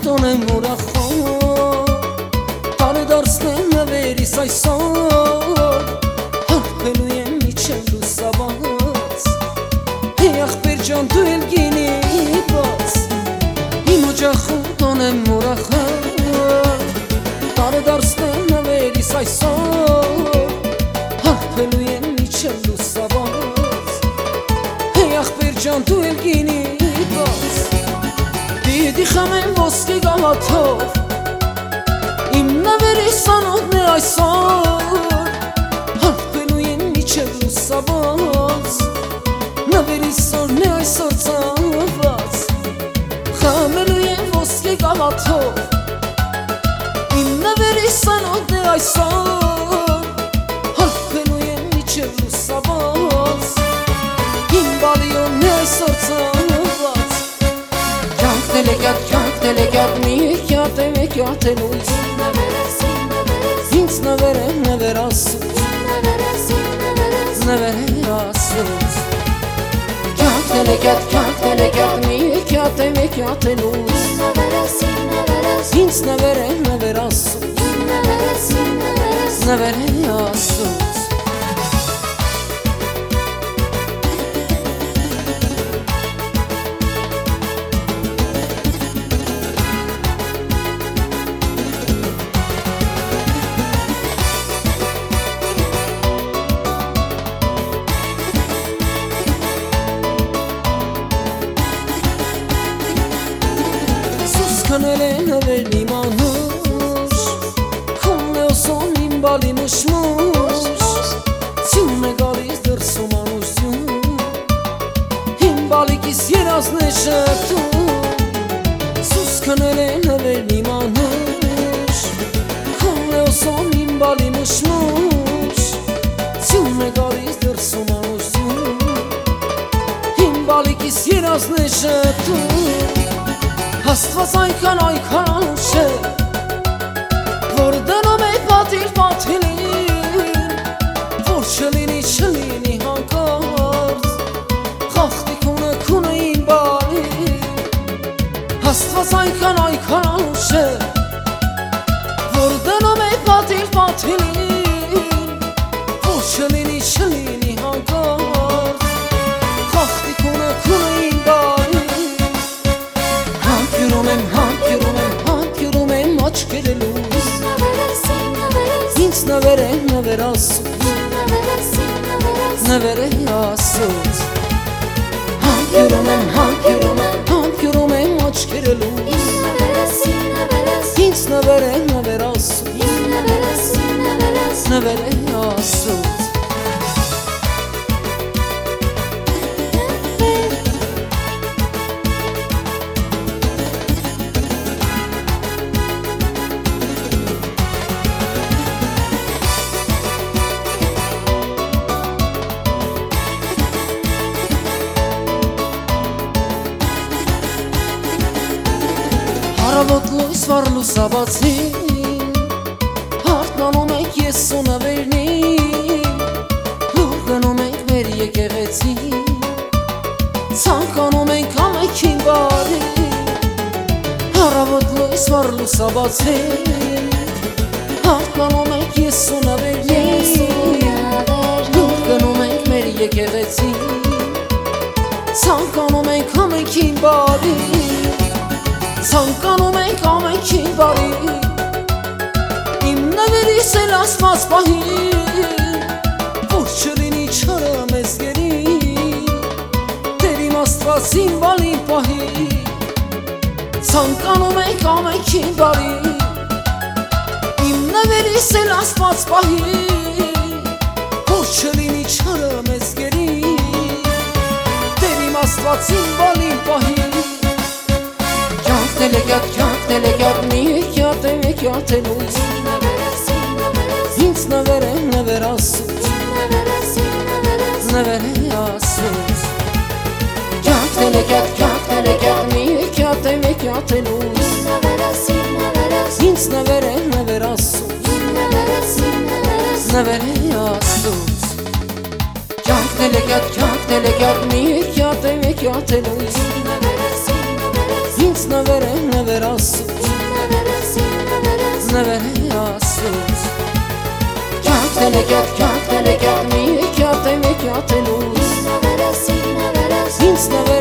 տոնեմ ուրախով Տարը դարձնեմ նվերիս այսօր Հարբելու եմ միջև լուսաբաց Ախպեր ջան դու էլ գինի բաց Իմ օջախում տոնեմ ուրախով Տարը դարձնեմ նվերիս այսօր Հարբելու եմ միջև լուսաբաց Ախպեր ջան դու էլ գինի բաց Պիտի խմեմ ոսկի գավաթով Իմ նվերիս անոթն է այսօր Հարբելու եմ միջև լուսաբաց Նվերիս օրն է այսօր ծանված Խմելու եմ ոսկի գավաթով Իմ նվերիս անոթն է այսօր Հարբելու եմ միջև լուսաբաց Իմ բալիոնն է այսօր ծանված Կյանք դելեգատ մի կյատ է մեկյատ է լույս Ինձ նվեր է նվեր ասուց Նվեր է ասուց Կյանք դելեգատ մի կյատ է մեկյատ է լույս Ինձ նվեր է նվեր ասուց Նվեր է ասուց Քնել է նվերն իմ անուշ Քոնն է ոսոն իմ բալի մշմուշ Սյուն է գալիս դրսում անուսյուն Իմ բալիկիս երազն է շտում Սուս քնել է նվերն իմ անուշ Քոնն է ոսոն իմ բալի մշմուշ Սյուն է գալիս դրսում անուսյուն Իմ բալիկիս երազն է շտում Աստված այնքան անուշ է Որ դնում է պատիլին Որ չլինի հանկարծ Խախտի քունը իմ բարին Աստված այնքան անուշ է Որ դնում է պատիլին Որ չլինի հանկարծ Խախտի քունը իմ բարին Հանքյուրում եմ աչքերը լույս Ինձ նվեր է նվեր ասուց Նվեր է ասուց Հանքյուրում եմ աչքերը լույս Ինձ նվեր է նվեր ասուց Նվեր է ասուց Հարավոտ լույս վար լուսաբացին Հարթնանում ենք ես ու նվերնին Լուր գնում ենք մեր եկեղեցին Ցանկանում ենք ամենքին բարին Հարավոտ լույս վար լուսաբացին Հարթնանում ենք ես ու նվերնին Լուր գնում ենք մեր եկեղեցին Ցանկանում ենք ամենքին բարին Ցանկանում ենք ամենքին բարի Իմ նվերիս էլ ասված պահի Որ չլինի չարը մեզ գերի Տեր իմ աստված իմ բալին պահի Ցանկանում ենք ամենքին բարի Իմ նվերիս էլ ասված պահի Որ չլինի չարը մեզ գերի Տեր իմ աստված իմ բալին պահի Կյանք դելեգատ մի կյատ է մեկյատ է լույս Ինձ նվեր է նվեր ասուց Նվեր է ասուց Կյանք դելեգատ մի կյատ է մեկյատ է լույս Ինձ նվեր է նվեր ասուց Նվեր է ասուց Կյանք դելեգատ մի կյատ է մեկյատ է լույս ինձ նվեր ասուց Նվեր ասուց Կյանք տելեկյատ մի կյատ է լուց Ինձ նվեր